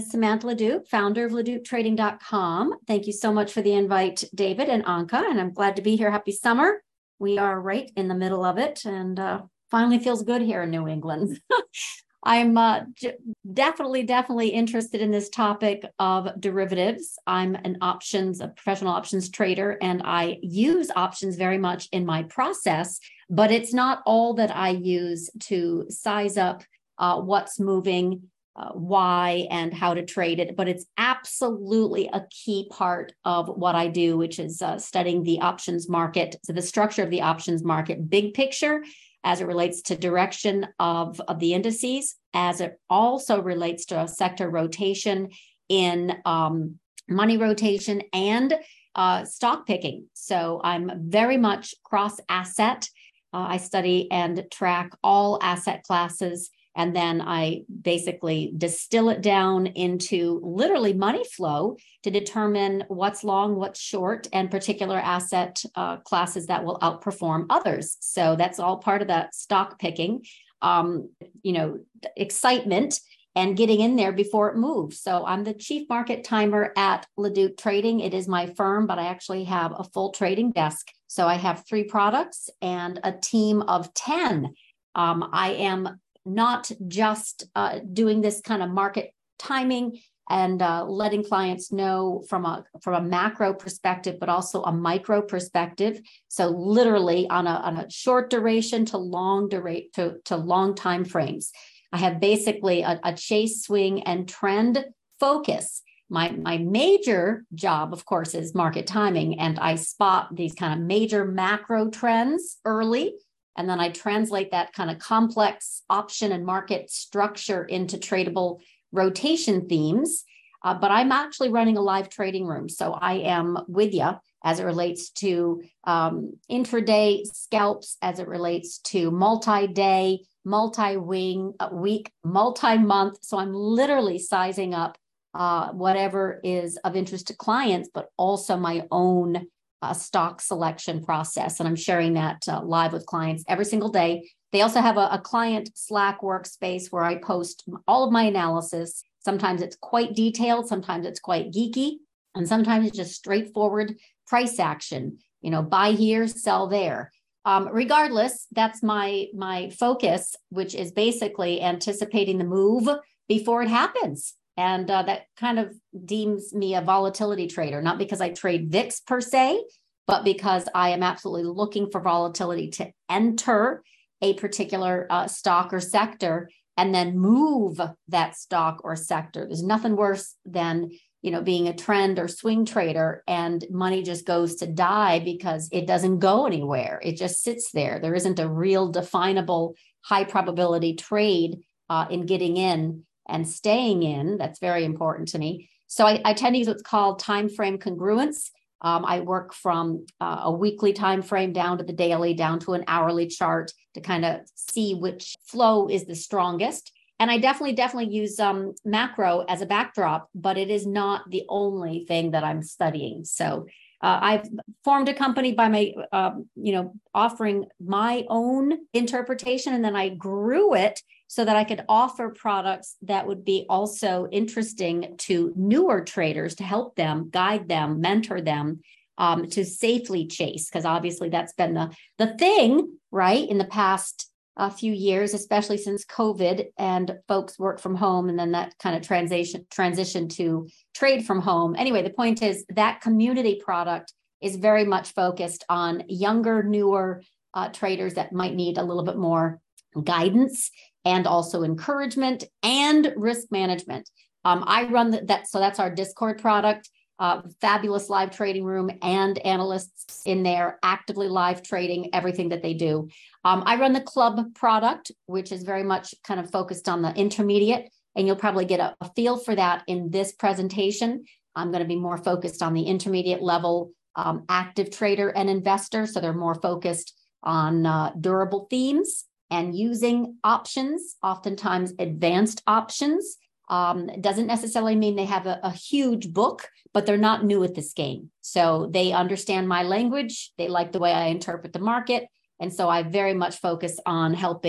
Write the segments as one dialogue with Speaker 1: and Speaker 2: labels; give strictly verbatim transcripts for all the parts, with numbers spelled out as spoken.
Speaker 1: Samantha LeDuc, founder of leduc trading dot com. Thank you so much for the invite, David and Anka, and I'm glad to be here. Happy summer. We are right in the middle of it, and uh, finally feels good here in New England. I'm uh, j- definitely, definitely interested in this topic of derivatives. I'm an options, a professional options trader, and I use options very much in my process, but it's not all that I use to size up uh, what's moving, uh, why, and how to trade it. But it's absolutely a key part of what I do, which is uh, studying the options market, so the structure of the options market, big picture, as it relates to direction of, of the indices, as it also relates to a sector rotation in um, money rotation and uh, stock picking. So I'm very much cross-asset. Uh, I study and track all asset classes, and then I basically distill it down into literally money flow to determine what's long, what's short, and particular asset uh, classes that will outperform others. So that's all part of that stock picking, um, you know, excitement and getting in there before it moves. So I'm the chief market timer at LeDuc Trading. It is my firm, but I actually have a full trading desk. So I have three products and a team of ten. Um, I am not just uh, doing this kind of market timing and uh, letting clients know from a from a macro perspective, but also a micro perspective. So literally on a, on a short duration to long duration to, to long time frames. I have basically a, a chase, swing, and trend focus. My, my major job, of course, is market timing, and I spot these kind of major macro trends early. And then I translate that kind of complex option and market structure into tradable rotation themes. Uh, but I'm actually running a live trading room. So I am with you as it relates to um, intraday scalps, as it relates to multi-day, multi-wing, uh, week, multi-month. So I'm literally sizing up uh, whatever is of interest to clients, but also my own Uh, stock selection process. And I'm sharing that uh, live with clients every single day. They also have a, a client Slack workspace where I post all of my analysis. Sometimes it's quite detailed, sometimes it's quite geeky, and sometimes it's just straightforward price action, you know, buy here, sell there. Um, regardless, that's my, my focus, which is basically anticipating the move before it happens. And uh, that kind of deems me a volatility trader, not because I trade V I X per se, but because I am absolutely looking for volatility to enter a particular uh, stock or sector and then move that stock or sector. There's nothing worse than, you know, being a trend or swing trader and money just goes to die because it doesn't go anywhere. It just sits there. There isn't a real definable high probability trade uh, in getting in and staying in. That's very important to me. So I, I tend to use what's called time frame congruence. Um, I work from uh, a weekly time frame down to the daily, down to an hourly chart to kind of see which flow is the strongest. And I definitely, definitely use um, macro as a backdrop, but it is not the only thing that I'm studying. So uh, I've formed a company by my, uh, you know, offering my own interpretation, and then I grew it so that I could offer products that would be also interesting to newer traders to help them, guide them, mentor them um, to safely chase. Because obviously that's been the, the thing, right, in the past uh, few years, especially since COVID and folks work from home, and then that kind of transition, transition to trade from home. Anyway, the point is that community product is very much focused on younger, newer uh, traders that might need a little bit more guidance and also encouragement and risk management. Um, I run the, that, so that's our Discord product, uh, fabulous live trading room and analysts in there actively live trading everything that they do. Um, I run the club product, which is very much kind of focused on the intermediate, and you'll probably get a, a feel for that in this presentation. I'm going to be more focused on the intermediate level um, active trader and investor, so they're more focused on uh, durable themes and using options, oftentimes advanced options. Um, doesn't necessarily mean they have a, a huge book, but they're not new at this game. So they understand my language. They like the way I interpret the market. And so I very much focus on helping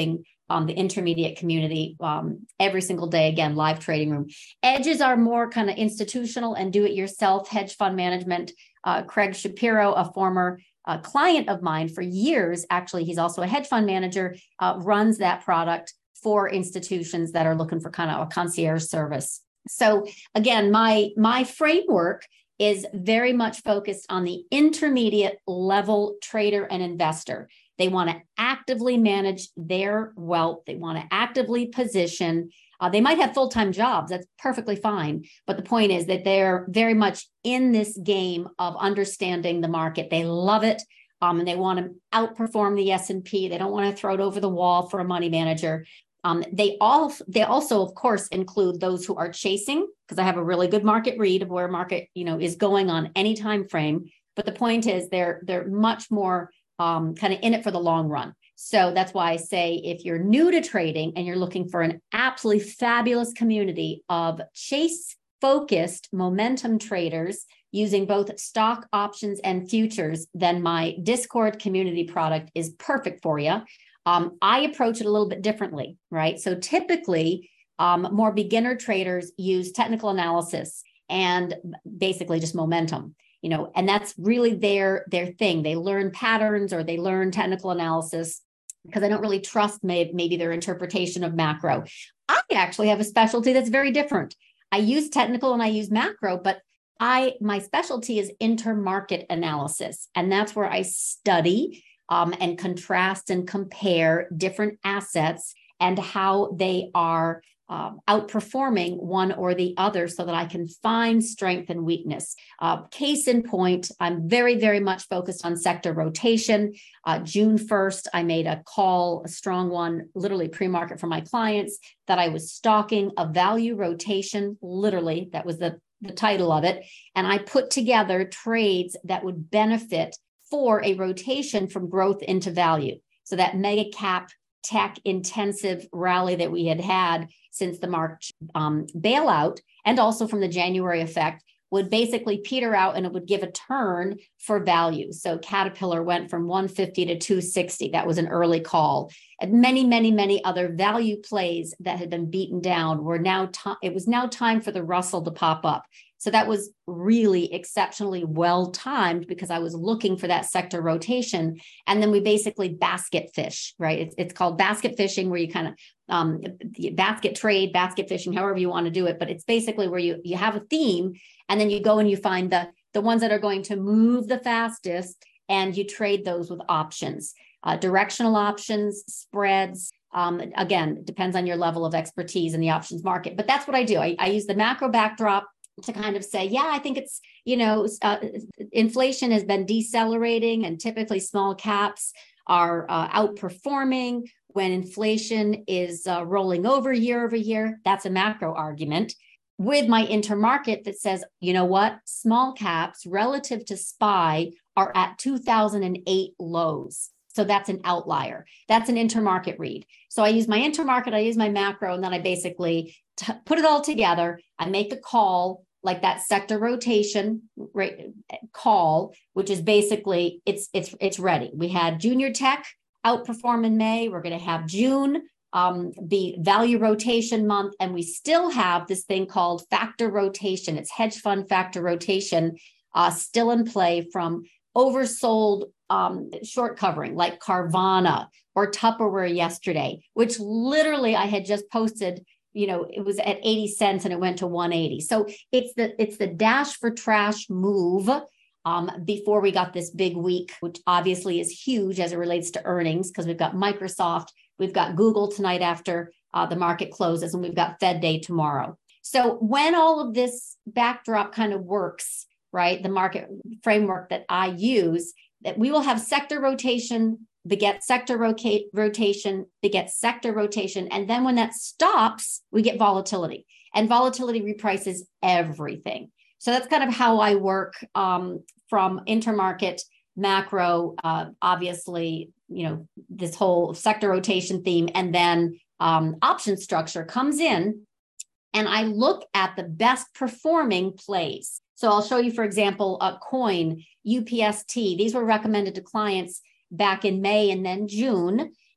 Speaker 1: um, the intermediate community um, every single day. Again, live trading room. Edges are more kind of institutional and do-it-yourself hedge fund management. Uh, Craig Shapiro, a former uh, client of mine for years, actually, he's also a hedge fund manager, uh, runs that product for institutions that are looking for kind of a concierge service. So again, my, my framework is very much focused on the intermediate level trader and investor. They want to actively manage their wealth. They want to actively position. Uh, they might have full-time jobs. That's perfectly fine. But the point is that they're very much in this game of understanding the market. They love it. Um, and they want to outperform the S and P. They don't want to throw it over the wall for a money manager. Um, they all they also, of course, include those who are chasing, because I have a really good market read of where market, you know, is going on any time frame. But the point is they're they're much more um, kind of in it for the long run. So that's why I say if you're new to trading and you're looking for an absolutely fabulous community of chase-focused momentum traders using both stock options and futures, then my Discord community product is perfect for you. Um, I approach it a little bit differently, right? So typically, um, more beginner traders use technical analysis and basically just momentum, you know, and that's really their, their thing. They learn patterns or they learn technical analysis because I don't really trust may, maybe their interpretation of macro. I actually have a specialty that's very different. I use technical and I use macro, but I my specialty is intermarket analysis, and that's where I study Um, and contrast and compare different assets and how they are um, outperforming one or the other so that I can find strength and weakness. Uh, case in point, I'm very, very much focused on sector rotation. Uh, June first, I made a call, a strong one, literally pre-market for my clients, that I was stalking a value rotation, literally, that was the, the title of it. And I put together trades that would benefit for a rotation from growth into value. So that mega cap tech intensive rally that we had had since the March um, bailout, and also from the January effect, would basically peter out and it would give a turn for value. So Caterpillar went from one fifty to two sixty. That was an early call. And many, many, many other value plays that had been beaten down were now, t- it was now time for the Russell to pop up. So that was really exceptionally well timed because I was looking for that sector rotation. And then we basically basket fish, right? It's, it's called basket fishing, where you kind of um, basket trade, basket fishing, however you want to do it. But it's basically where you, you have a theme and then you go and you find the, the ones that are going to move the fastest and you trade those with options, uh, directional options, spreads. Um, again, it depends on your level of expertise in the options market. But that's what I do. I, I use the macro backdrop to kind of say, yeah, I think it's, you know, uh, inflation has been decelerating and typically small caps are uh, outperforming when inflation is uh, rolling over year over year. That's a macro argument. With my intermarket that says, you know what, small caps relative to S P Y are at two thousand eight lows. So that's an outlier. That's an intermarket read. So I use my intermarket, I use my macro, and then I basically t- put it all together. I make a call like that sector rotation right, call, which is basically it's it's it's ready. We had junior tech outperform in May. We're going to have June um, be value rotation month, and we still have this thing called factor rotation. It's hedge fund factor rotation uh, still in play from oversold um, short covering like Carvana or Tupperware yesterday, which literally I had just posted. You know, it was at eighty cents and it went to one eighty. So it's the it's the dash for trash move um, before we got this big week, which obviously is huge as it relates to earnings, because we've got Microsoft, we've got Google tonight after uh, the market closes, and we've got Fed Day tomorrow. So when all of this backdrop kind of works, right, the market framework that I use, that we will have sector rotation beget sector rota- rotation, beget sector rotation. And then when that stops, we get volatility. And volatility reprices everything. So that's kind of how I work um, from intermarket, macro, uh, obviously, you know, this whole sector rotation theme, and then um, option structure comes in. And I look at the best performing plays. So I'll show you, for example, a coin, U P S T. These were recommended to clients back in May and then June.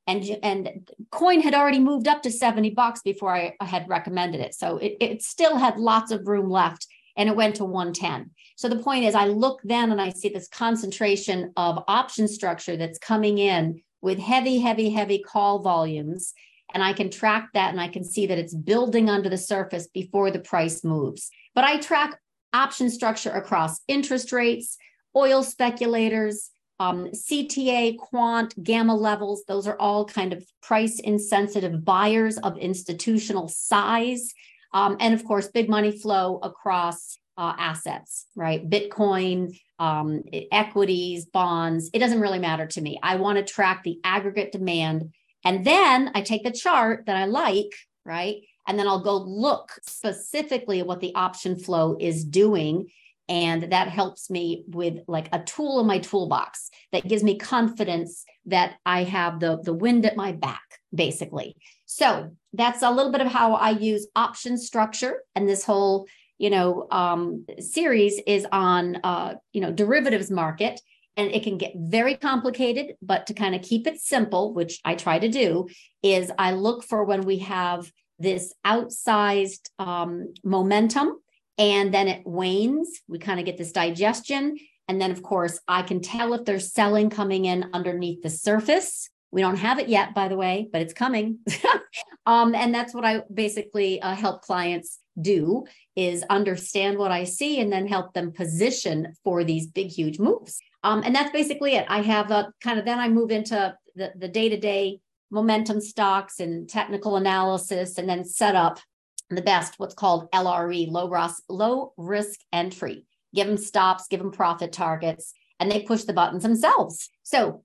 Speaker 1: And, and coin had already moved up to seventy bucks before I, I had recommended it. So it, it still had lots of room left, and it went to one ten. So the point is, I look then and I see this concentration of option structure that's coming in with heavy, heavy, heavy call volumes. And I can track that, and I can see that it's building under the surface before the price moves. But I track option structure across interest rates, oil speculators, um, C T A, quant, gamma levels. Those are all kind of price insensitive buyers of institutional size. Um, and of course, big money flow across uh, assets, right? Bitcoin, um, equities, bonds. It doesn't really matter to me. I want to track the aggregate demand. And then I take the chart that I like, right? And then I'll go look specifically at what the option flow is doing. And that helps me with like a tool in my toolbox that gives me confidence that I have the, the wind at my back, basically. So that's a little bit of how I use option structure. And this whole, you know, um, series is on, uh, you know, derivatives market. And it can get very complicated, but to kind of keep it simple, which I try to do, is I look for when we have this outsized um, momentum, and then it wanes. We kind of get this digestion. And then, of course, I can tell if there's selling coming in underneath the surface. We don't have it yet, by the way, but it's coming. um, and that's what I basically uh, help clients do, is understand what I see and then help them position for these big, huge moves. Um, and that's basically it. I have a kind of, then I move into the, the day-to-day momentum stocks and technical analysis, and then set up the best, what's called L R E, low risk, low risk entry. Give them stops, give them profit targets, and they push the buttons themselves. So,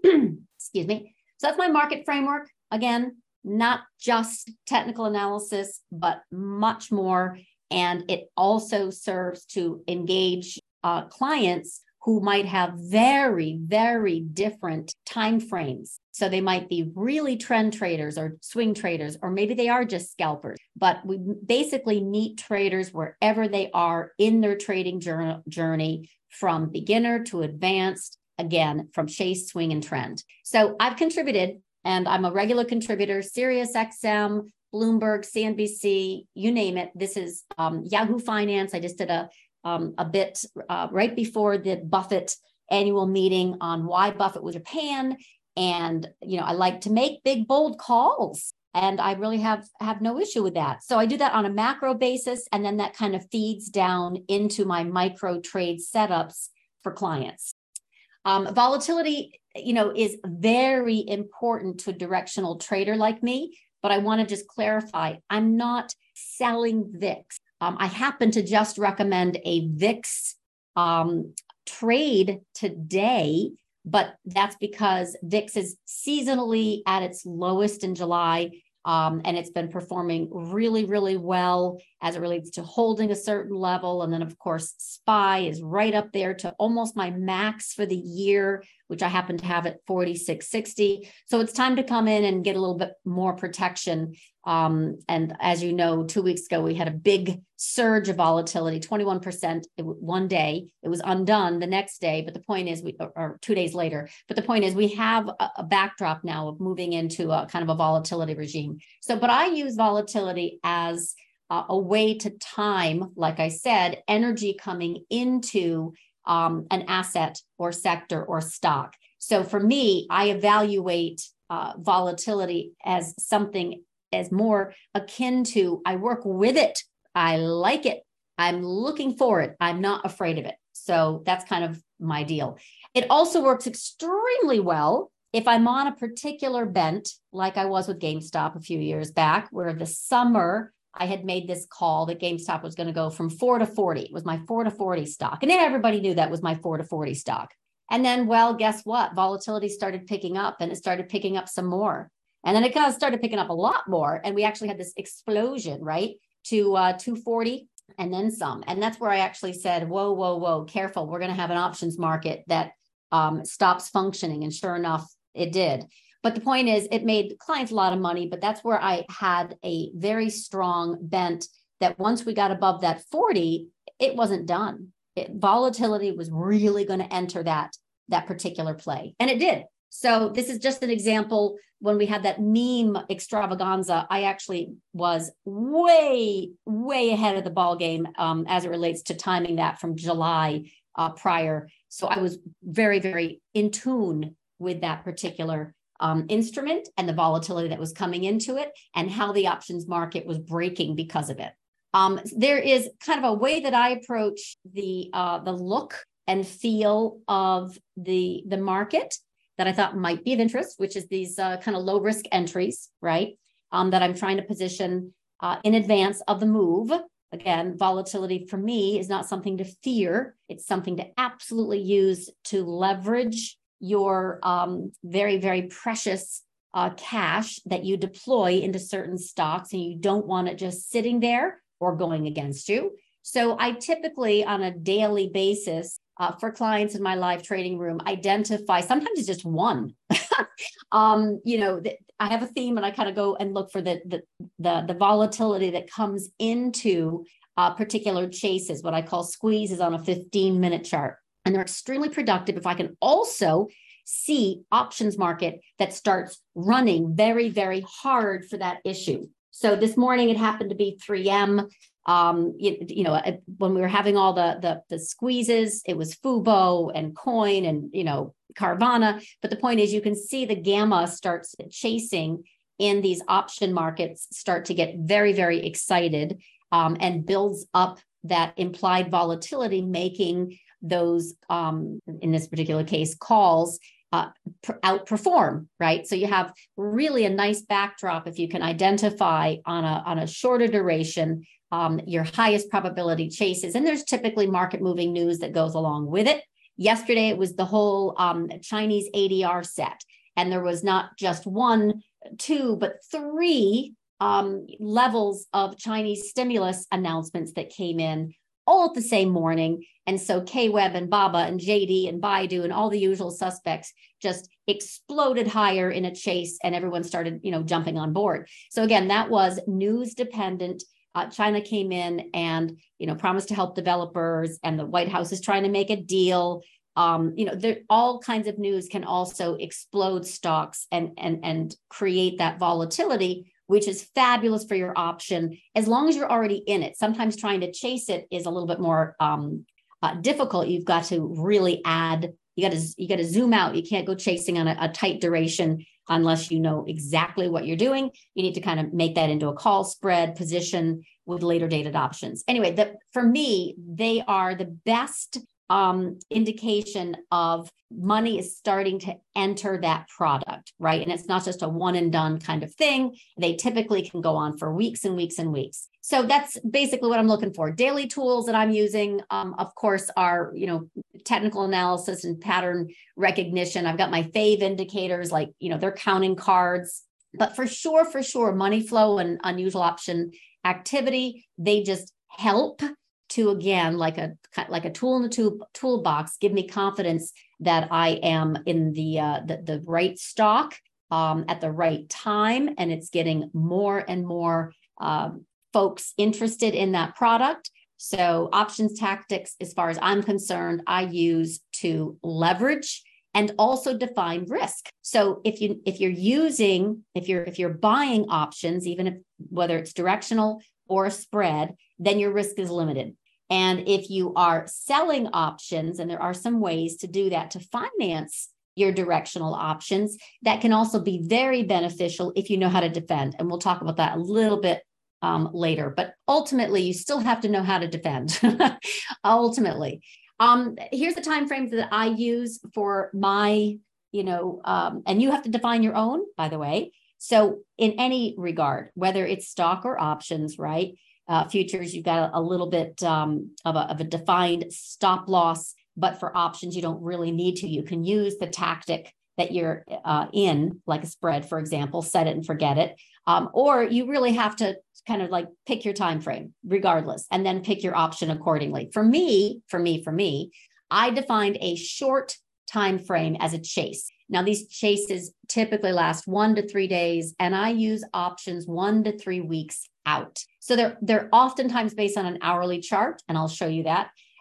Speaker 1: excuse me. So that's my market framework. Again, not just technical analysis, but much more. And it also serves to engage uh, clients who might have very, very different time frames. So they might be really trend traders or swing traders, or maybe they are just scalpers. But we basically meet traders wherever they are in their trading journey, from beginner to advanced, again, from chase, swing, and trend. So I've contributed, and I'm a regular contributor, Sirius X M, Bloomberg, C N B C, you name it. This is um, Yahoo Finance. I just did a Um, a bit uh, right before the Buffett annual meeting on why Buffett was Japan. And, you know, I like to make big, bold calls, and I really have, have no issue with that. So I do that on a macro basis, and then that kind of feeds down into my micro trade setups for clients. Um, volatility, you know, is very important to a directional trader like me, but I want to just clarify, I'm not selling V I X. Um, I happen to just recommend a V I X um, trade today, but that's because V I X is seasonally at its lowest in July, um, and it's been performing really, really well as it relates to holding a certain level. And then, of course, S P Y is right up there to almost my max for the year, which I happen to have at forty-six sixty. So it's time to come in and get a little bit more protection. Um, and as you know, two weeks ago, we had a big surge of volatility, twenty-one percent one day. It was undone the next day. But the point is, we, or, or two days later, but the point is we have a, a backdrop now of moving into a kind of a volatility regime. So, but I use volatility as uh, a way to time, like I said, energy coming into um, an asset or sector or stock. So for me, I evaluate uh, volatility as something as more akin to, I work with it. I like it. I'm looking for it. I'm not afraid of it. So that's kind of my deal. It also works extremely well if I'm on a particular bent, like I was with GameStop a few years back, where the summer I had made this call that GameStop was going to go from four to forty. It was my four to forty stock. And then everybody knew that was my four to forty stock. And then, well, guess what? Volatility started picking up, and it started picking up some more. And then it kind of started picking up a lot more. And we actually had this explosion, right, to uh, two forty and then some. And that's where I actually said, whoa, whoa, whoa, careful. We're going to have an options market that um, stops functioning. And sure enough, it did. But the point is, it made clients a lot of money. But that's where I had a very strong bent that once we got above that forty, it wasn't done. It, volatility was really going to enter that, that particular play. And it did. So this is just an example. When we had that meme extravaganza, I actually was way, way ahead of the ball game um, as it relates to timing that from July uh, prior. So I was very, very in tune with that particular um, instrument and the volatility that was coming into it and how the options market was breaking because of it. Um, there is kind of a way that I approach the uh, the look and feel of the, the market that I thought might be of interest, which is these uh, kind of low risk entries, right? Um, that I'm trying to position uh, in advance of the move. Again, volatility for me is not something to fear. It's something to absolutely use to leverage your um, very, very precious uh, cash that you deploy into certain stocks, and you don't want it just sitting there or going against you. So I typically on a daily basis uh, for clients in my live trading room, identify, sometimes it's just one, um, you know, the, I have a theme and I kind of go and look for the, the, the, the volatility that comes into uh, particular chases, what I call squeezes on a fifteen minute chart. And they're extremely productive if I can also see options market that starts running very, very hard for that issue. So this morning it happened to be three M. Um, you, you know, when we were having all the, the the squeezes, it was Fubo and Coin and, you know, Carvana. But the point is, you can see the gamma starts chasing in these option markets, start to get very, very excited um, and builds up that implied volatility, making those, um, in this particular case, calls uh, outperform, right? So you have really a nice backdrop if you can identify on a, on a shorter duration Um, your highest probability chases. And there's typically market moving news that goes along with it. Yesterday, it was the whole um, Chinese A D R set. And there was not just one, two, but three um, levels of Chinese stimulus announcements that came in all at the same morning. And so K W E B and Baba and J D and Baidu and all the usual suspects just exploded higher in a chase, and everyone started, you know, jumping on board. So again, that was news dependent. Uh, China came in and, you know, promised to help developers, and the White House is trying to make a deal. Um, you know, there, all kinds of news can also explode stocks and, and, and create that volatility, which is fabulous for your option as long as you're already in it. Sometimes trying to chase it is a little bit more um, uh, difficult. You've got to really add, you got to, you got to zoom out. You can't go chasing on a, a tight duration unless you know exactly what you're doing. You need to kind of make that into a call spread position with later dated options. Anyway, the, for me, they are the best um, indication of money is starting to enter that product, right? And it's not just a one and done kind of thing. They typically can go on for weeks and weeks and weeks. So that's basically what I'm looking for. Daily tools that I'm using, um, of course, are, you know, technical analysis and pattern recognition. I've got my fave indicators, like, you know, they're counting cards. But for sure, for sure, money flow and unusual option activity, they just help to, again, like a like a tool in the tool, toolbox, give me confidence that I am in the uh, the, the right stock um, at the right time, and it's getting more and more um, folks interested in that product. So options tactics, as far as I'm concerned, I use to leverage and also define risk. So if you if you're using if you're if you're buying options, even if whether it's directional or a spread, then your risk is limited. And if you are selling options, and there are some ways to do that to finance your directional options, that can also be very beneficial if you know how to defend. And we'll talk about that a little bit um, later. But ultimately, you still have to know how to defend. Ultimately. Um, here's the time frames that I use for my, you know, um, and you have to define your own, by the way. So in any regard, whether it's stock or options, right? Uh, futures, you've got a, a little bit um, of, a, of a defined stop loss, but for options, you don't really need to. You can use the tactic that you're uh, in, like a spread, for example, set it and forget it. Um, or you really have to kind of like pick your time frame regardless, and then pick your option accordingly. For me, for me, for me, I defined a short time frame as a chase. Now, these chases typically last one to three days, and I use options one to three weeks out. So they're, they're oftentimes based on an hourly chart, and I'll show you that.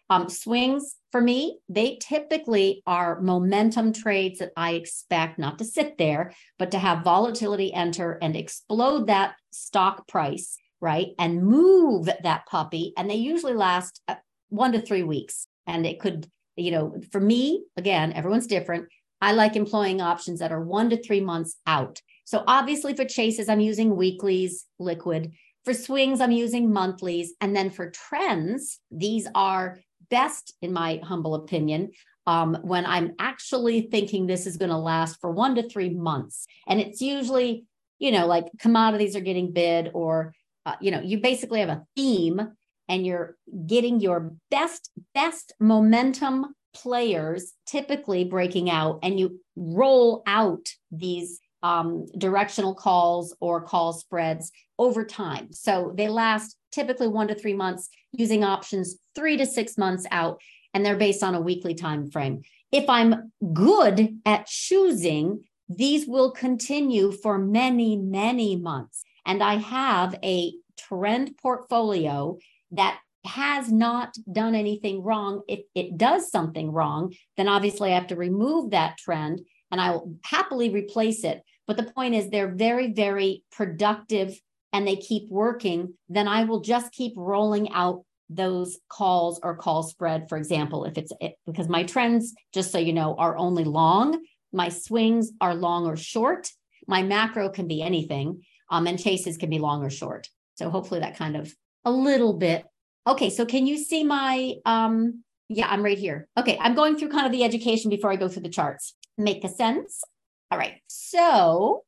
Speaker 1: Um, swings for me, they typically are momentum trades that I expect not to sit there, but to have volatility enter and explode that stock price, right? And move that puppy. And they usually last one to three weeks. And it could, you know, for me, again, everyone's different. I like employing options that are one to three months out. So obviously for chases, I'm using weeklies, liquid. For swings, I'm using monthlies. And then for trends, these are best, in my humble opinion, um, when I'm actually thinking this is going to last for one to three months. And it's usually, you know, like commodities are getting bid, or, uh, you know, you basically have a theme and you're getting your best, best momentum players typically breaking out, and you roll out these um, directional calls or call spreads over time. So they last typically one to three months, using options three to six months out, and they're based on a weekly time frame. If I'm good at choosing, these will continue for many, many months. And I have a trend portfolio that has not done anything wrong. If it does something wrong, then obviously I have to remove that trend and I will happily replace it. But the point is, they're very, very productive and they keep working. Then I will just keep rolling out those calls or call spread, for example, if it's it, because my trends, just so you know, are only long. My swings are long or short. My macro can be anything, um, and chases can be long or short. So hopefully that kind of a little bit. Okay, so can you see my, um, yeah, I'm right here. Okay, I'm going through kind of the education before I go through the charts. Make a sense? All right, so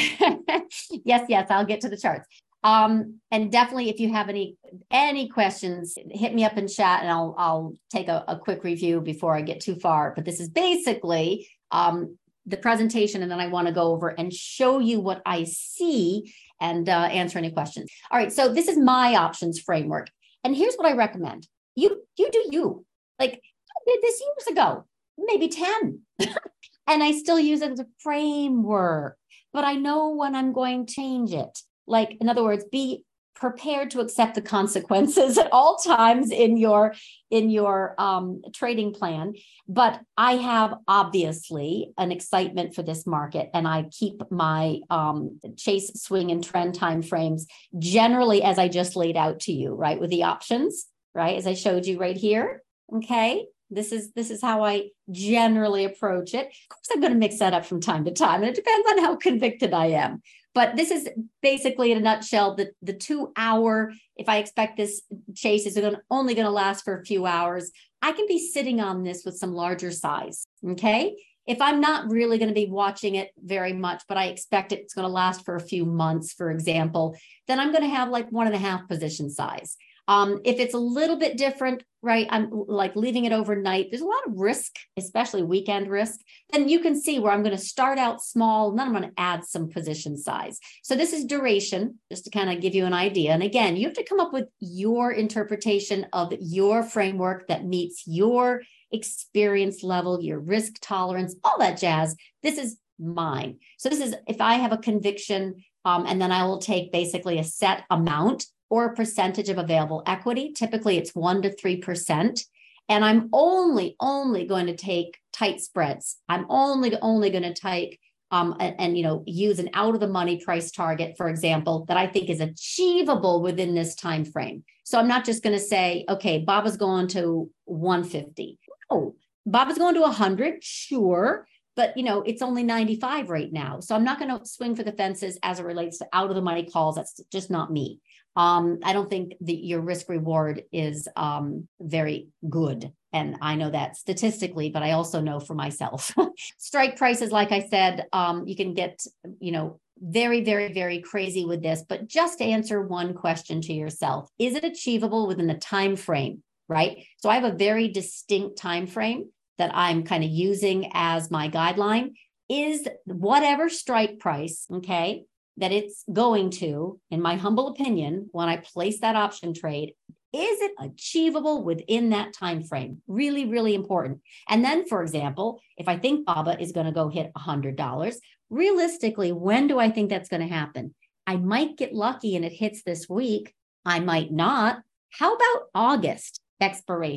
Speaker 1: yes, yes, I'll get to the charts. Um, and definitely if you have any any questions, hit me up in chat and I'll I'll take a, a quick review before I get too far. But this is basically um, the presentation, and then I want to go over and show you what I see and uh, answer any questions. All right, so this is my options framework. And here's what I recommend. You, you do you. Like, I did this years ago, maybe ten. And I still use it as a framework, but I know when I'm going to change it. Like, in other words, be prepared to accept the consequences at all times in your, in your um, trading plan. But I have obviously an excitement for this market, and I keep my um, chase, swing, and trend time frames generally as I just laid out to you, right? With the options, right? As I showed you right here, okay? This is this is how I generally approach it. Of course, I'm going to mix that up from time to time, and it depends on how convicted I am. But this is basically, in a nutshell, the, the two hour, if I expect this chase is gonna, only going to last for a few hours, I can be sitting on this with some larger size, okay? If I'm not really going to be watching it very much, but I expect it's going to last for a few months, for example, then I'm going to have like one and a half position size. Um, if it's a little bit different, right, I'm like leaving it overnight, there's a lot of risk, especially weekend risk, then you can see where I'm going to start out small, and then I'm going to add some position size. So this is duration, just to kind of give you an idea. And again, you have to come up with your interpretation of your framework that meets your experience level, your risk tolerance, all that jazz. This is mine. So this is, if I have a conviction, um, and then I will take basically a set amount or a percentage of available equity. Typically it's one to three percent. And I'm only, only going to take tight spreads. I'm only, only going to take um, and, and, you know, use an out of the money price target, for example, that I think is achievable within this time frame. So I'm not just going to say, okay, Baba's going to one fifty. No, Baba's going to one hundred, sure. But, you know, it's only ninety-five right now. So I'm not going to swing for the fences as it relates to out of the money calls. That's just not me. Um, I don't think that your risk reward is um, very good. And I know that statistically, but I also know for myself. Strike prices, like I said, um, you can get, you know, very, very, very crazy with this. But just answer one question to yourself. Is it achievable within the time frame, right? So I have a very distinct time frame that I'm kind of using as my guideline. Is whatever strike price, okay, that it's going to, in my humble opinion, when I place that option trade, is it achievable within that time frame? Really, really important. And then, for example, if I think Baba is going to go hit one hundred dollars, realistically, when do I think that's going to happen? I might get lucky and it hits this week. I might not. How about August expiration?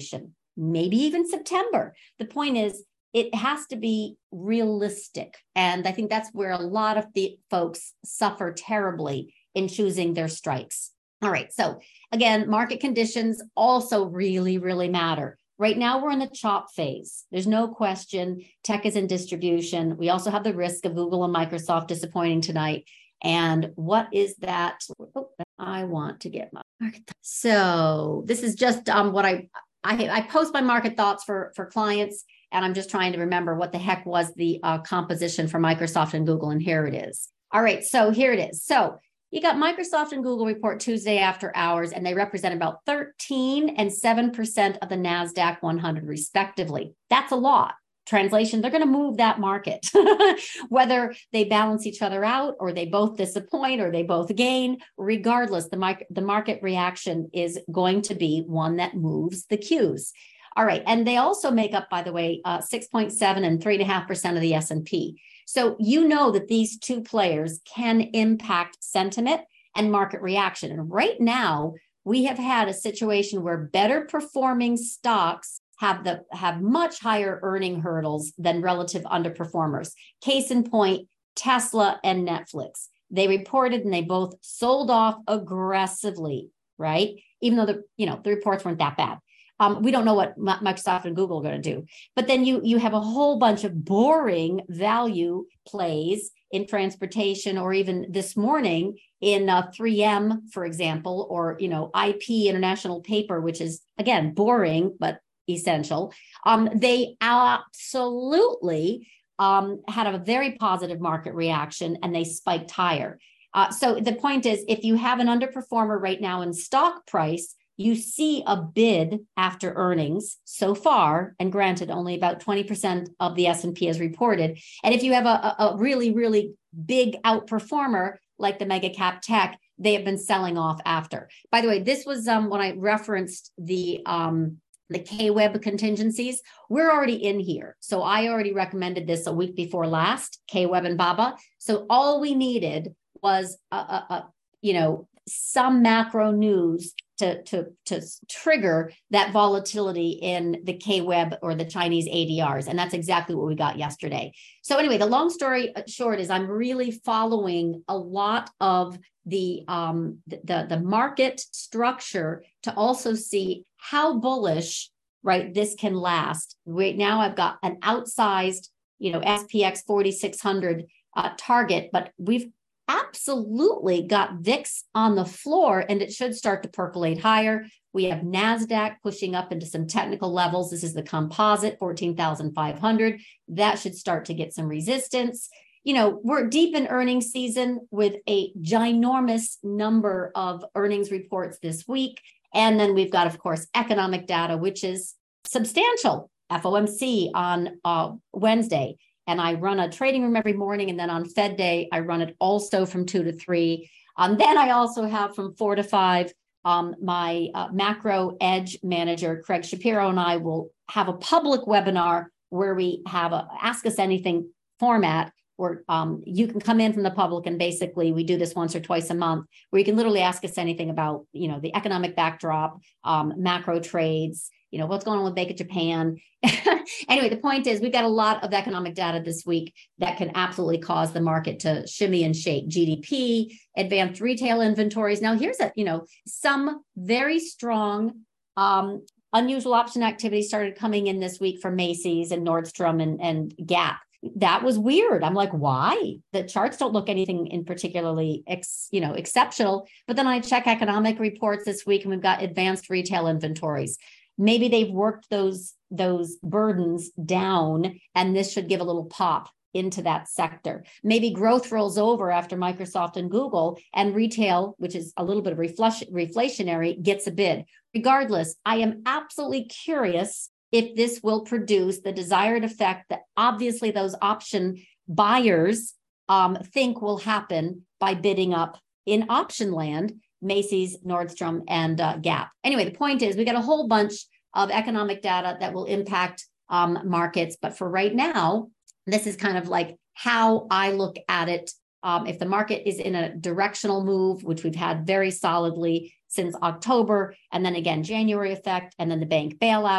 Speaker 1: maybe even September. The point is, it has to be realistic. And I think that's where a lot of the folks suffer terribly in choosing their strikes. All right. So again, market conditions also really, really matter. Right now, we're in the chop phase. There's no question. Tech is in distribution. We also have the risk of Google and Microsoft disappointing tonight. And what is that? Oh, I want to get my market. So this is just um, what I, I, I post my market thoughts for, for clients. And I'm just trying to remember what the heck was the uh, composition for Microsoft and Google. And here it is. All right. So here it is. So you got Microsoft and Google report Tuesday after hours, and they represent about thirteen and seven percent of the NASDAQ one hundred respectively. That's a lot. Translation, they're going to move that market, whether they balance each other out or they both disappoint or they both gain. Regardless, the, market, the market reaction is going to be one that moves the cues. All right. And they also make up, by the way, uh, six point seven and three point five percent of the S and P. So you know that these two players can impact sentiment and market reaction. And right now, we have had a situation where better performing stocks have the have much higher earning hurdles than relative underperformers. Case in point, Tesla and Netflix. They reported and they both sold off aggressively, right? Even though the, you know, the reports weren't that bad. Um, we don't know what Microsoft and Google are going to do. But then you, you have a whole bunch of boring value plays in transportation, or even this morning in uh, three M, for example, or, you know, I P, International Paper, which is, again, boring, but essential. Um, they absolutely um, had a very positive market reaction, and they spiked higher. Uh, so the point is, if you have an underperformer right now in stock price, you see a bid after earnings so far, and granted, only about twenty percent of the S and P is reported. And if you have a, a really, really big outperformer like the mega cap tech, they have been selling off after. By the way, this was um, when I referenced the um, the K-Web contingencies. We're already in here. So I already recommended this a week before last, K-Web and Baba. So all we needed was a, a, a you know, some macro news to, to, to trigger that volatility in the K-Web or the Chinese A D Rs. And that's exactly what we got yesterday. So anyway, the long story short is I'm really following a lot of the, um, the, the market structure to also see how bullish, right, this can last. Right now I've got an outsized, you know, S P X forty-six hundred uh, target, but we've absolutely got V I X on the floor, and it should start to percolate higher. We have NASDAQ pushing up into some technical levels. This is the composite, fourteen thousand five hundred. That should start to get some resistance. You know, we're deep in earnings season with a ginormous number of earnings reports this week. And then we've got, of course, economic data, which is substantial. F O M C on uh, Wednesday. And I run a trading room every morning. And then on Fed Day, I run it also from two to three. Um, then I also have from four to five, um, my uh, macro edge manager, Craig Shapiro, and I will have a public webinar where we have a Ask Us Anything format where um, you can come in from the public, and basically we do this once or twice a month where you can literally ask us anything about, you know, the economic backdrop, um, macro trades, you know, what's going on with Bank of Japan. Anyway, the point is we've got a lot of economic data this week that can absolutely cause the market to shimmy and shake. G D P, advanced retail inventories. Now here's a, you know, some very strong, um, unusual option activity started coming in this week from Macy's and Nordstrom and, and Gap. That was weird. I'm like, why? The charts don't look anything in particularly, ex, you know, exceptional. But then I check economic reports this week, and we've got advanced retail inventories. Maybe they've worked those, those burdens down, and this should give a little pop into that sector. Maybe growth rolls over after Microsoft and Google, and retail, which is a little bit of reflationary, gets a bid. Regardless, I am absolutely curious if this will produce the desired effect that obviously those option buyers um, think will happen by bidding up in option land, Macy's, Nordstrom, and uh, Gap. Anyway, the point is we got a whole bunch of economic data that will impact um, markets. But for right now, this is kind of like how I look at it. Um, if the market is in a directional move, which we've had very solidly since October, and then again, January effect, and then the bank bailout,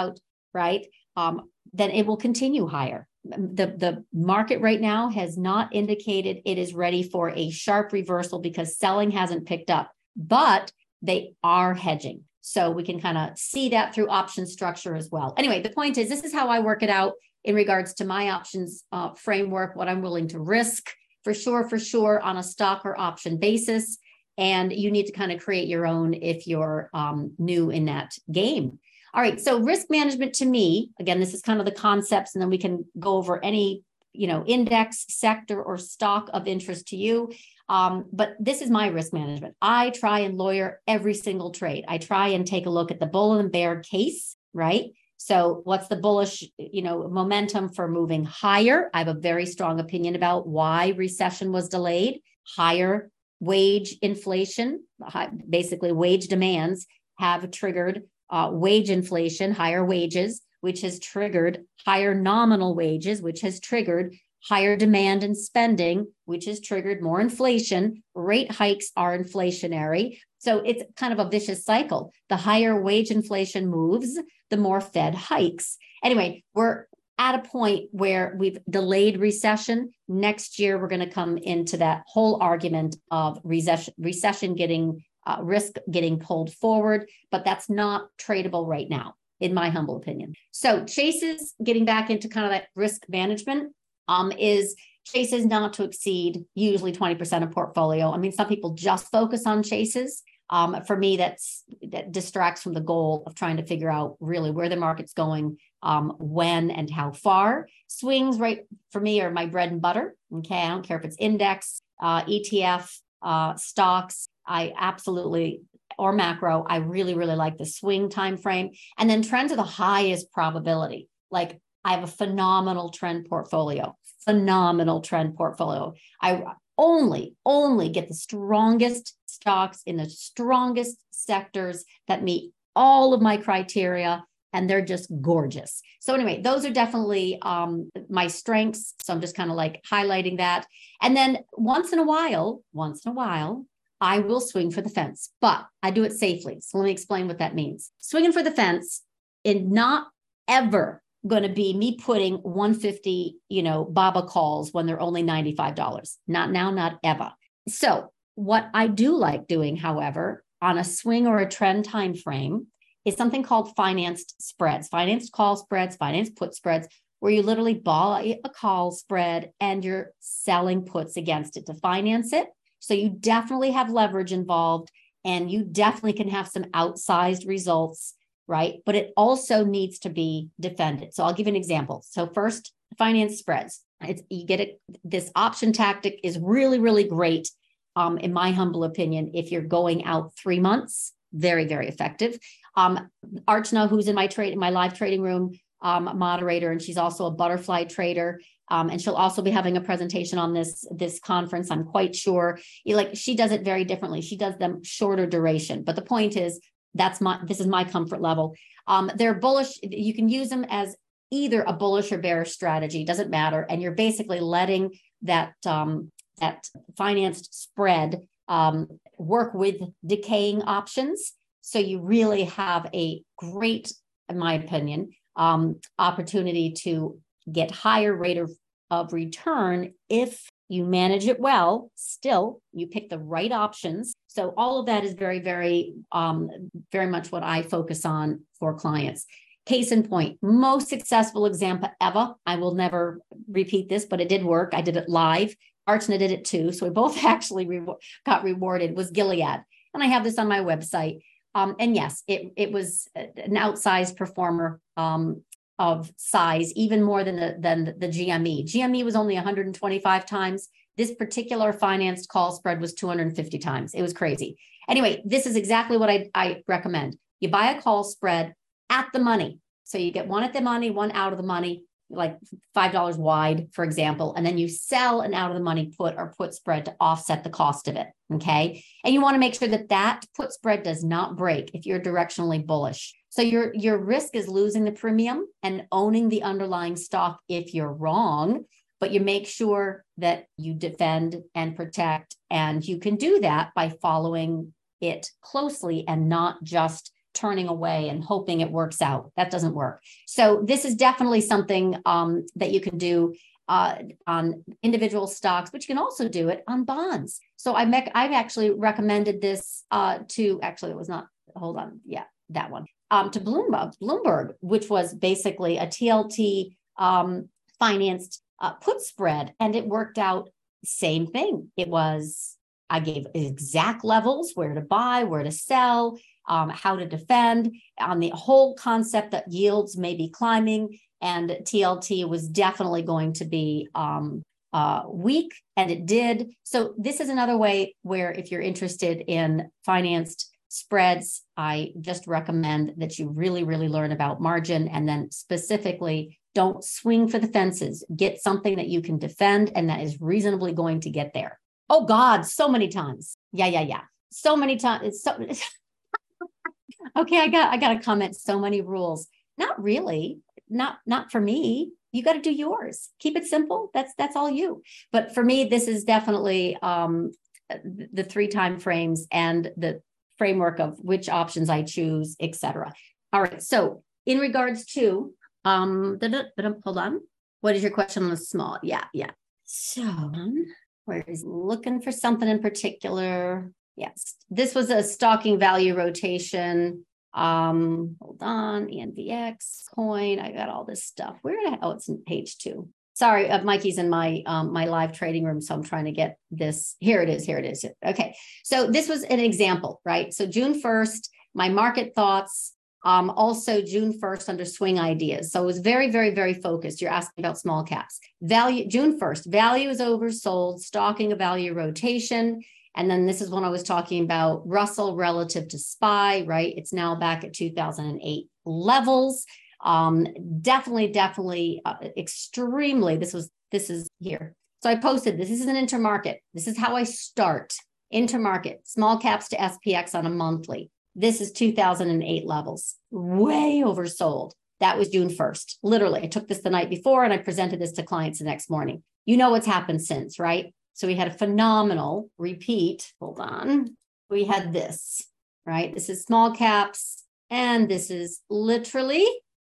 Speaker 1: right, um, then it will continue higher. The, the market right now has not indicated it is ready for a sharp reversal because selling hasn't picked up, but they are hedging. So we can kind of see that through option structure as well. Anyway, the point is, this is how I work it out in regards to my options uh, framework, what I'm willing to risk for sure, for sure on a stock or option basis. And you need to kind of create your own if you're um, new in that game. All right, so risk management to me, again, this is kind of the concepts, and then we can go over any, you know, index, sector, or stock of interest to you. Um, but this is my risk management. I try and lawyer every single trade. I try and take a look at the bull and bear case, right? So what's the bullish, you know, momentum for moving higher? I have a very strong opinion about why recession was delayed. Higher wage inflation, basically wage demands have triggered Uh, wage inflation, higher wages, which has triggered higher nominal wages, which has triggered higher demand and spending, which has triggered more inflation. Rate hikes are inflationary. So it's kind of a vicious cycle. The higher wage inflation moves, the more Fed hikes. Anyway, we're at a point where we've delayed recession. Next year, we're going to come into that whole argument of recession, recession getting Uh, risk getting pulled forward, but that's not tradable right now, in my humble opinion. So Chase's, getting back into kind of that risk management, um, is Chase's not to exceed usually twenty percent of portfolio. I mean, some people just focus on Chase's. Um, for me, that's that distracts from the goal of trying to figure out really where the market's going, um, when and how far. Swings, right, for me are my bread and butter. Okay, I don't care if it's index, uh, E T F, uh, stocks. I absolutely, or macro, I really, really like the swing time frame. And then trends are the highest probability. Like I have a phenomenal trend portfolio, phenomenal trend portfolio. I only, only get the strongest stocks in the strongest sectors that meet all of my criteria, and they're just gorgeous. So anyway, those are definitely um, my strengths. So I'm just kind of like highlighting that. And then once in a while, once in a while, I will swing for the fence, but I do it safely. So let me explain what that means. Swinging for the fence is not ever going to be me putting one fifty, you know, BABA calls when they're only ninety-five dollars. Not now, not ever. So what I do like doing, however, on a swing or a trend time frame is something called financed spreads, financed call spreads, financed put spreads, where you literally buy a call spread and you're selling puts against it to finance it. So you definitely have leverage involved, and you definitely can have some outsized results, right? But it also needs to be defended. So I'll give you an example. So first, finance spreads. It's, you get it. This option tactic is really, really great, um, in my humble opinion, if you're going out three months. Very, very effective. Um, Archana, who's in my trade, in my live trading room, um, moderator, and she's also a butterfly trader. Um, and she'll also be having a presentation on this, this conference, I'm quite sure. You like, she does it very differently. She does them shorter duration. But the point is, that's my, this is my comfort level. Um, they're bullish. You can use them as either a bullish or bearish strategy, doesn't matter. And you're basically letting that, um, that financed spread um, work with decaying options. So you really have a great, in my opinion, um, opportunity to get higher rate of, of return if you manage it well. Still, you pick the right options. So all of that is very, very, um, very much what I focus on for clients. Case in point, most successful example ever. I will never repeat this, but it did work. I did it live. Archana did it too. So we both actually re- got rewarded, was Gilead. And I have this on my website. Um, and yes, it, it was an outsized performer um, of size, even more than the, than the G M E. G M E was only one hundred twenty-five times. This particular financed call spread was two hundred fifty times. It was crazy. Anyway, this is exactly what I, I recommend. You buy a call spread at the money. So you get one at the money, one out of the money, like five dollars wide, for example, and then you sell an out of the money put or put spread to offset the cost of it, okay? And you want to make sure that that put spread does not break if you're directionally bullish. So your, your risk is losing the premium and owning the underlying stock if you're wrong, but you make sure that you defend and protect, and you can do that by following it closely and not just turning away and hoping it works out. That doesn't work. So this is definitely something um, that you can do uh, on individual stocks, but you can also do it on bonds. So I mec- I've actually recommended this uh, to, actually it was not, hold on, yeah, that one, um, to Bloomberg, Bloomberg, which was basically a T L T um, financed uh, put spread, and it worked out. Same thing. It was, I gave exact levels, where to buy, where to sell, um, how to defend, on the whole concept that yields may be climbing, and T L T was definitely going to be um, uh, weak, and it did. So this is another way where if you're interested in financed spreads, I just recommend that you really, really learn about margin, and then specifically don't swing for the fences. Get something that you can defend and that is reasonably going to get there. Oh God, so many times. Yeah, yeah, yeah. So many times. So okay, I got I got to comment. So many rules. Not really. Not not for me. You got to do yours. Keep it simple. That's that's all you. But for me, this is definitely um, the three time frames and the framework of which options I choose, et cetera. All right. So in regards to um, hold on. What is your question on the small? Yeah, yeah. So where is looking for something in particular? Yes, this was a stalking value rotation. Um, hold on, E N V X, coin. I got all this stuff. Where did I? Oh, it's in page two. Sorry, uh, Mikey's in my um, my live trading room, so I'm trying to get this. Here it is. Here it is. Okay, so this was an example, right? So June first, my market thoughts. Um, also June first under swing ideas. So it was very, very, very focused. You're asking about small caps. Value, June first, value is oversold, stalking a value rotation. And then this is when I was talking about Russell relative to S P Y, right? It's now back at two thousand eight levels. Um, definitely, definitely, uh, extremely, this was, this is here. So I posted, this is an intermarket. This is how I start. Intermarket, small caps to S P X on a monthly. This is two thousand eight levels, way oversold. That was June first. Literally, I took this the night before and I presented this to clients the next morning. You know what's happened since, right? So we had a phenomenal repeat. Hold on. We had this, right? This is small caps. And this is literally,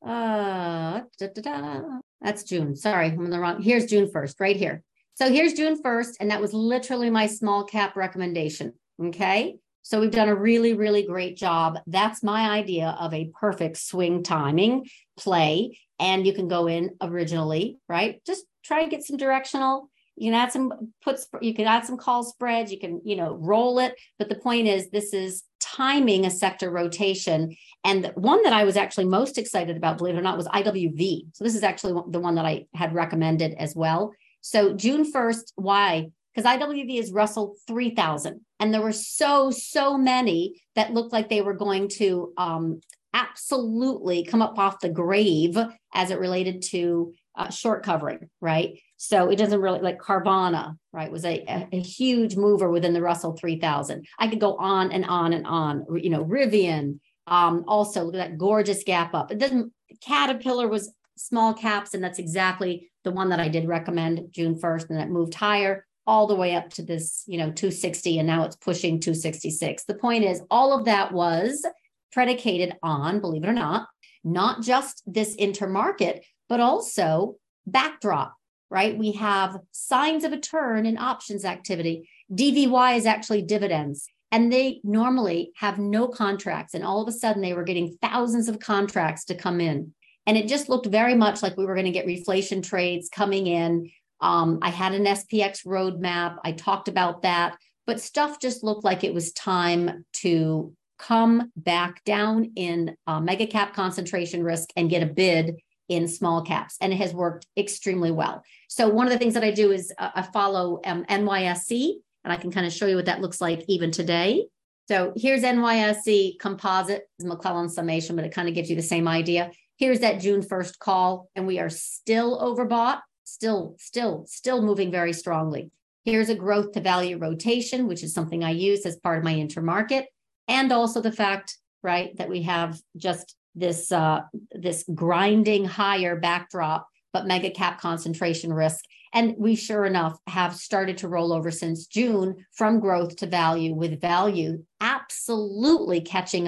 Speaker 1: uh, da, da, da. That's June. Sorry, I'm in the wrong. Here's June first, right here. So here's June first. And that was literally my small cap recommendation. Okay. So we've done a really, really great job. That's my idea of a perfect swing timing play. And you can go in originally, right? Just try and get some directional. You can add some puts, you can add some call spreads, you can, you know, roll it. But the point is, this is timing a sector rotation. And the one that I was actually most excited about, believe it or not, was I W V. So this is actually the one that I had recommended as well. So June first, why? Because I W V is Russell three thousand. And there were so, so many that looked like they were going to um, absolutely come up off the grave as it related to uh, short covering, right? So it doesn't really, like Carvana, right, was a, a, a huge mover within the Russell three thousand. I could go on and on and on, you know, Rivian, um, also look at that gorgeous gap up. It doesn't, Caterpillar was small caps, and that's exactly the one that I did recommend June first, and that moved higher all the way up to this, you know, two sixty, and now it's pushing two sixty-six. The point is, all of that was predicated on, believe it or not, not just this intermarket, but also backdrop, right? We have signs of a turn in options activity. D V Y is actually dividends, and they normally have no contracts. And all of a sudden they were getting thousands of contracts to come in. And it just looked very much like we were going to get reflation trades coming in. Um, I had an S P X roadmap. I talked about that, but stuff just looked like it was time to come back down in uh, mega cap concentration risk and get a bid in small caps. And it has worked extremely well. So one of the things that I do is uh, I follow um, N Y S E, and I can kind of show you what that looks like even today. So here's N Y S E composite, McClellan summation, but it kind of gives you the same idea. Here's that June first call, and we are still overbought, still, still, still moving very strongly. Here's a growth to value rotation, which is something I use as part of my intermarket. And also the fact, right, that we have just this, uh, this grinding higher backdrop, but mega cap concentration risk. And we sure enough have started to roll over since June from growth to value, with value absolutely catching up.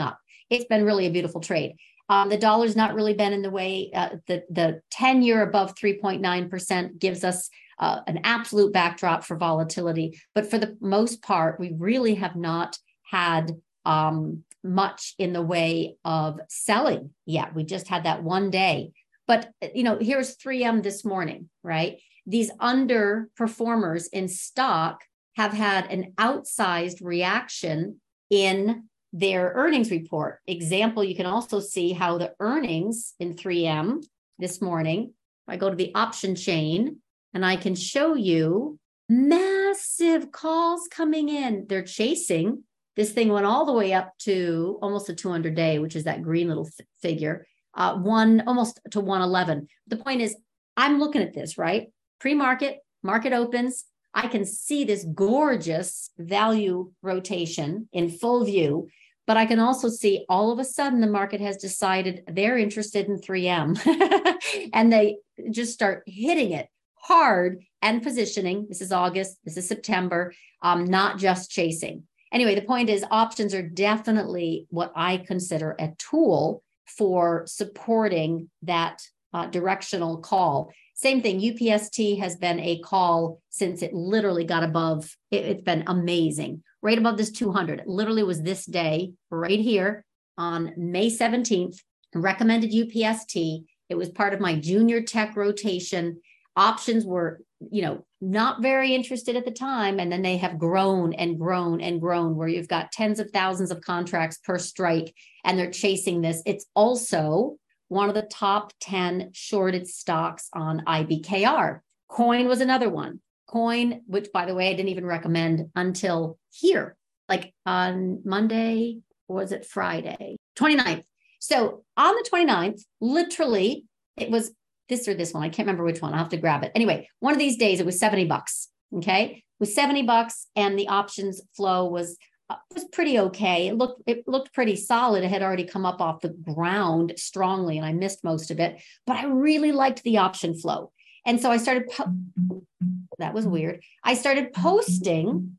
Speaker 1: it's been really a beautiful trade. Um, the dollar's not really been in the way. Uh, the the ten year above three point nine percent gives us uh, an absolute backdrop for volatility. But for the most part, we really have not had um, much in the way of selling yet. We just had that one day. But, you know, here's three M this morning, right? These underperformers in stock have had an outsized reaction in their earnings report. Example, you can also see how the earnings in three M this morning, I go to the option chain and I can show you massive calls coming in. They're chasing. This thing went all the way up to almost a two hundred day, which is that green little f- figure, uh, one almost to one eleven. The point is, I'm looking at this, right? Pre-market, market opens. I can see this gorgeous value rotation in full view, but I can also see all of a sudden the market has decided they're interested in three M and they just start hitting it hard and positioning. This is August, this is September, um, not just chasing. Anyway, the point is options are definitely what I consider a tool for supporting that uh, directional call. Same thing, U P S T has been a call since it literally got above, it, it's been amazing. Right above this two hundred, it literally was this day right here on May seventeenth, recommended U P S T. It was part of my junior tech rotation. Options were, you know, not very interested at the time. And then they have grown and grown and grown where you've got tens of thousands of contracts per strike and they're chasing this. It's also one of the top ten shorted stocks on I B K R. Coin was another one. Coin, which by the way, I didn't even recommend until here, like on Monday, or was it Friday? twenty-ninth. So on the twenty-ninth, literally, it was this or this one. I can't remember which one. I'll have to grab it. Anyway, one of these days, it was seventy bucks. Okay. It was seventy bucks and the options flow was uh, was pretty okay. It looked, it looked pretty solid. It had already come up off the ground strongly and I missed most of it, but I really liked the option flow. And so I started, po- that was weird. I started posting,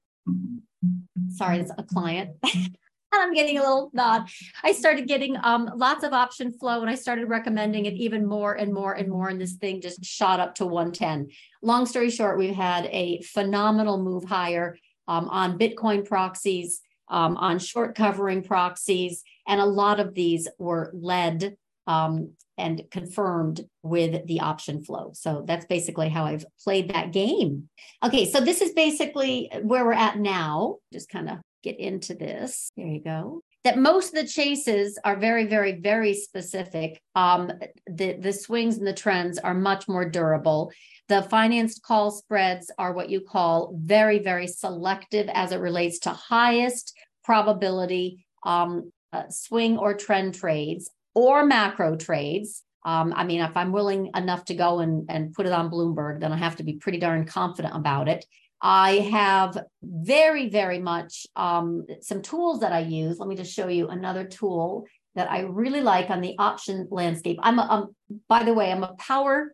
Speaker 1: sorry, it's a client. I'm getting a little nod. I started getting um, lots of option flow and I started recommending it even more and more and more. And this thing just shot up to one ten. Long story short, we've had a phenomenal move higher um, on Bitcoin proxies, um, on short covering proxies. And a lot of these were led um, and confirmed with the option flow. So that's basically how I've played that game. Okay, so this is basically where we're at now. Just kind of get into this. There you go. That most of the chases are very, very, very specific. Um, the, the swings and the trends are much more durable. The financed call spreads are what you call very, very selective as it relates to highest probability um, uh, swing or trend trades or macro trades. Um, I mean, if I'm willing enough to go and, and put it on Bloomberg, then I have to be pretty darn confident about it. I have very, very much um, some tools that I use. Let me just show you another tool that I really like on the option landscape. I'm, a, um, by the way, I'm a power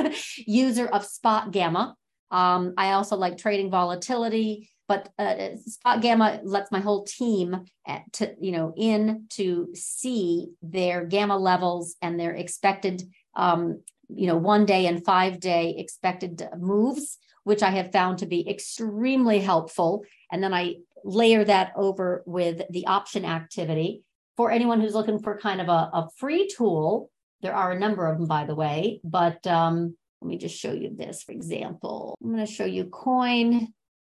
Speaker 1: user of Spot Gamma. Um, I also like trading volatility, but uh, Spot Gamma lets my whole team at, to, you know, in to see their gamma levels and their expected, um, you know, one day and five day expected moves, which I have found to be extremely helpful. And then I layer that over with the option activity. For anyone who's looking for kind of a, a free tool, there are a number of them, by the way, but um, let me just show you this, for example. I'm going to show you Coin,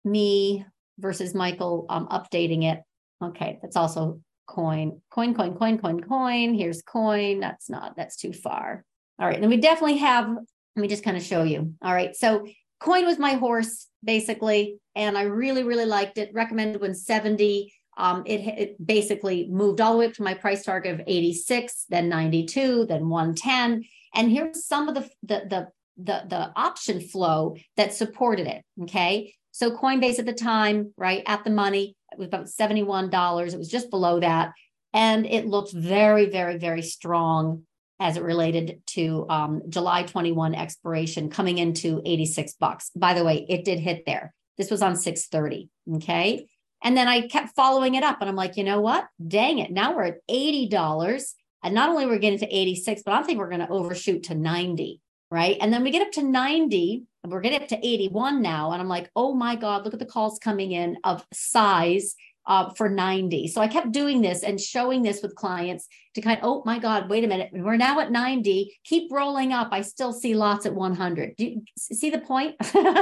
Speaker 1: me versus Michael um, updating it. Okay, that's also Coin, Coin, Coin, Coin, Coin, Coin. Here's Coin. That's not, that's too far. All right, then we definitely have, let me just kind of show you. All right, so Coin was my horse, basically, and I really, really liked it. Recommended when seventy. Um, it, it basically moved all the way up to my price target of eighty-six, then ninety-two, then one ten. And here's some of the, the, the, the, the option flow that supported it, okay? So Coinbase at the time, right, at the money, it was about seventy-one dollars. It was just below that. And it looked very, very, very strong as it related to um, July twenty-first expiration coming into eighty-six bucks. By the way, it did hit there. This was on six thirty, okay? And then I kept following it up and I'm like, you know what? Dang it. Now we're at eighty dollars. And not only we're getting to eighty-six, but I think we're going to overshoot to ninety, right? And then we get up to ninety and we're getting up to eighty-one now. And I'm like, oh my God, look at the calls coming in of size uh, for ninety. So I kept doing this and showing this with clients to kind of, oh my God, wait a minute. We're now at ninety. Keep rolling up. I still see lots at one hundred. Do you see the point?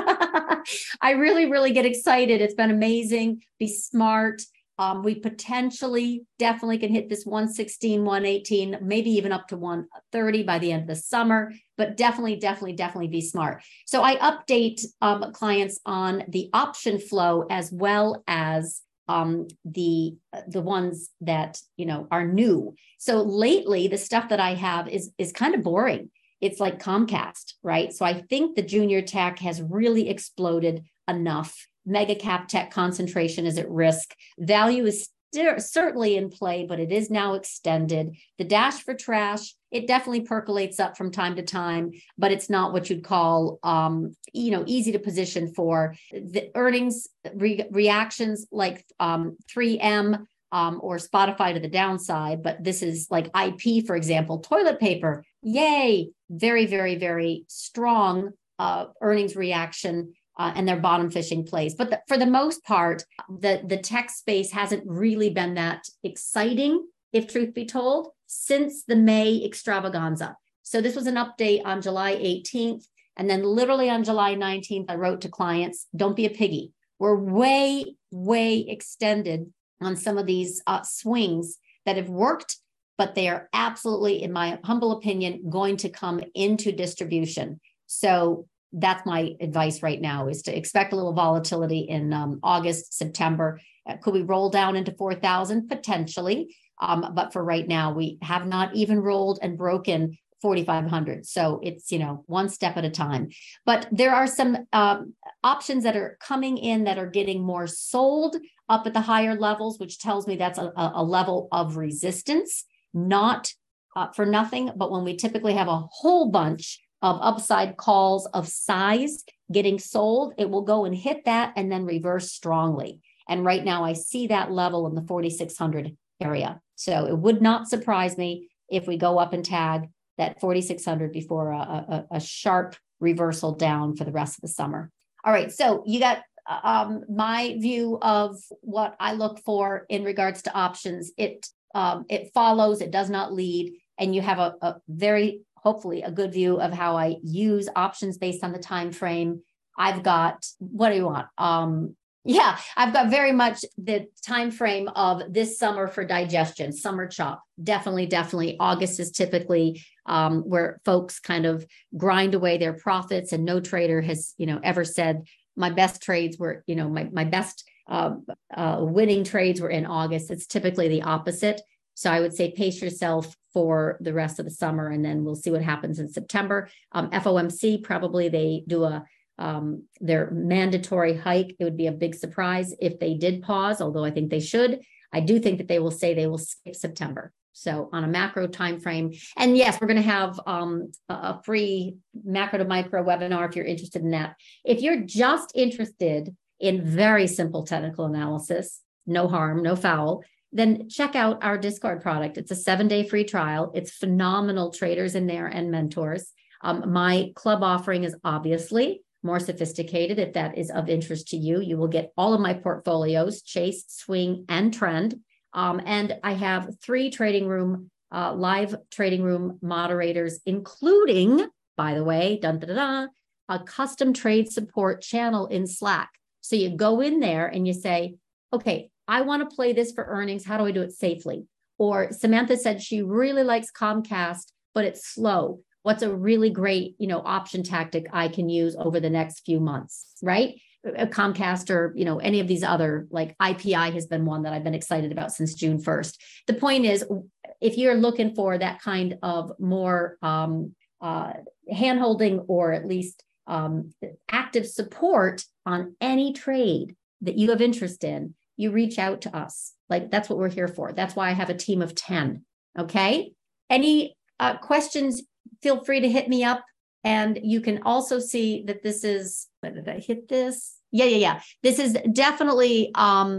Speaker 1: I really, really get excited. It's been amazing. Be smart. Um, we potentially definitely can hit this one sixteen, one eighteen, maybe even up to one thirty by the end of the summer, but definitely, definitely, definitely be smart. So I update um, clients on the option flow as well as um, the, the ones that, you know, are new. So lately, the stuff that I have is, is kind of boring. It's like Comcast, right? So I think the junior tech has really exploded enough. Mega cap tech concentration is at risk. Value is still certainly in play, but it is now extended. The dash for trash, it definitely percolates up from time to time, but it's not what you'd call, um, you know, easy to position for. The earnings re- reactions like um, three M um, or Spotify to the downside, but this is like I P, for example, toilet paper. Yay! Very, very, very strong uh, earnings reaction. Uh, and their bottom fishing plays. But the, for the most part, the, the tech space hasn't really been that exciting, if truth be told, since the May extravaganza. So this was an update on July eighteenth. And then literally on July nineteenth, I wrote to clients, don't be a piggy. We're way, way extended on some of these uh, swings that have worked, but they are absolutely, in my humble opinion, going to come into distribution. So that's my advice right now, is to expect a little volatility in um, August, September. Uh, could we roll down into four thousand? Potentially. Um, but for right now, we have not even rolled and broken forty-five hundred. So it's, you know, one step at a time. But there are some um, options that are coming in that are getting more sold up at the higher levels, which tells me that's a, a level of resistance, not uh, for nothing. But when we typically have a whole bunch of upside calls of size getting sold, it will go and hit that and then reverse strongly. And right now I see that level in the forty-six hundred area. So it would not surprise me if we go up and tag that forty-six hundred before a, a, a sharp reversal down for the rest of the summer. All right, so you got um, my view of what I look for in regards to options. It, um, it follows, it does not lead, and you have a, a very hopefully a good view of how I use options based on the time frame. I've got, what do you want? Um, yeah, I've got very much the time frame of this summer for digestion, summer chop. Definitely, definitely. August is typically um, where folks kind of grind away their profits, and no trader has, you know, ever said my best trades were, you know, my my best uh, uh, winning trades were in August. It's typically the opposite. So I would say pace yourself for the rest of the summer, and then we'll see what happens in September. Um, F O M C, probably they do a um, their mandatory hike. It would be a big surprise if they did pause, although I think they should. I do think that they will say they will skip September. So on a macro time frame, and yes, we're going to have um, a free macro to micro webinar if you're interested in that. If you're just interested in very simple technical analysis, no harm, no foul, then check out our Discord product. It's a seven-day free trial. It's phenomenal traders in there and mentors. Um, my club offering is obviously more sophisticated. If that is of interest to you, you will get all of my portfolios, chase, swing, and trend. Um, and I have three trading room, uh, live trading room moderators, including, by the way, dun, dun, dun, dun, a custom trade support channel in Slack. So you go in there and you say, okay, I want to play this for earnings. How do I do it safely? Or Samantha said she really likes Comcast, but it's slow. What's a really great, you know, option tactic I can use over the next few months, right? A Comcast or, you know, any of these other, like I P I has been one that I've been excited about since June first. The point is, if you're looking for that kind of more um, uh, hand-holding or at least um, active support on any trade that you have interest in, you reach out to us. Like, that's what we're here for. That's why I have a team of ten. Okay. Any uh, questions, feel free to hit me up. And you can also see that this is, did I hit this? Yeah, yeah, yeah. This is definitely um,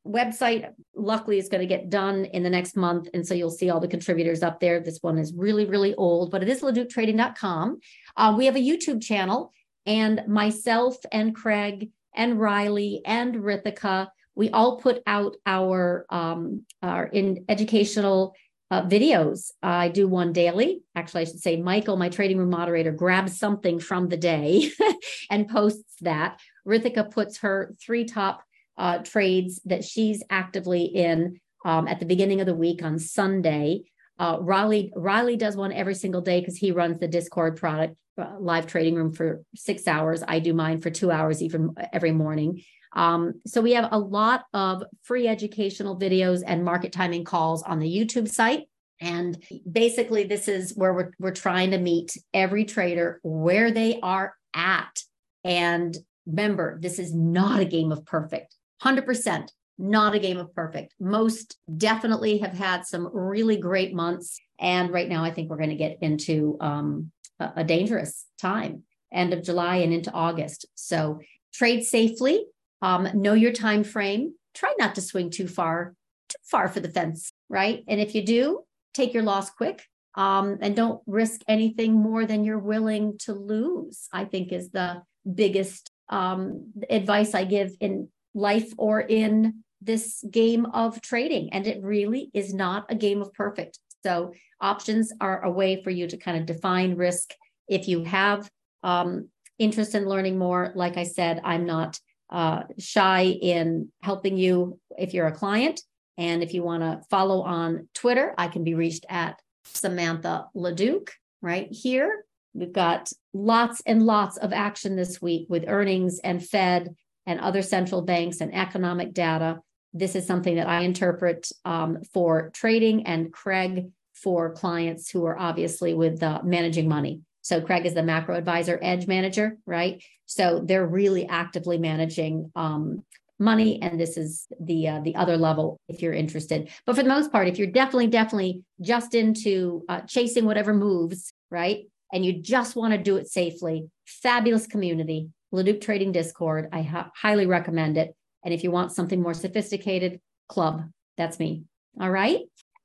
Speaker 1: website, luckily, is going to get done in the next month. And so you'll see all the contributors up there. This one is really, really old, but it is Leduc Trading dot com. Uh, we have a YouTube channel, and myself and Craig and Riley and Rithika, we all put out our, um, our in educational uh, videos. Uh, I do one daily. Actually, I should say Michael, my trading room moderator, grabs something from the day and posts that. Rithika puts her three top uh, trades that she's actively in um, at the beginning of the week on Sunday. Uh, Riley, Riley does one every single day because he runs the Discord product uh, live trading room for six hours. I do mine for two hours even every morning. Um, so we have a lot of free educational videos and market timing calls on the YouTube site. And basically, this is where we're, we're trying to meet every trader where they are at. And remember, this is not a game of perfect, one hundred percent. Not a game of perfect. Most definitely have had some really great months. And right now, I think we're going to get into um, a, a dangerous time, end of July and into August. So trade safely, um, know your time frame, try not to swing too far, too far for the fence, right? And if you do, take your loss quick um, and don't risk anything more than you're willing to lose, I think is the biggest um, advice I give in life or in this game of trading. And it really is not a game of perfect. So options are a way for you to kind of define risk. If you have um, interest in learning more, like I said, I'm not uh, shy in helping you if you're a client. And if you want to follow on Twitter, I can be reached at Samantha Leduc right here. We've got lots and lots of action this week with earnings and Fed and other central banks and economic data. This is something that I interpret um, for trading, and Craig for clients who are obviously with uh, managing money. So Craig is the macro advisor edge manager, right? So they're really actively managing um, money. And this is the uh, the other level if you're interested. But for the most part, if you're definitely, definitely just into uh, chasing whatever moves, right? And you just want to do it safely, fabulous community, Leduc Trading Discord. I ha- highly recommend it. And if you want something more sophisticated, club, that's me. All right.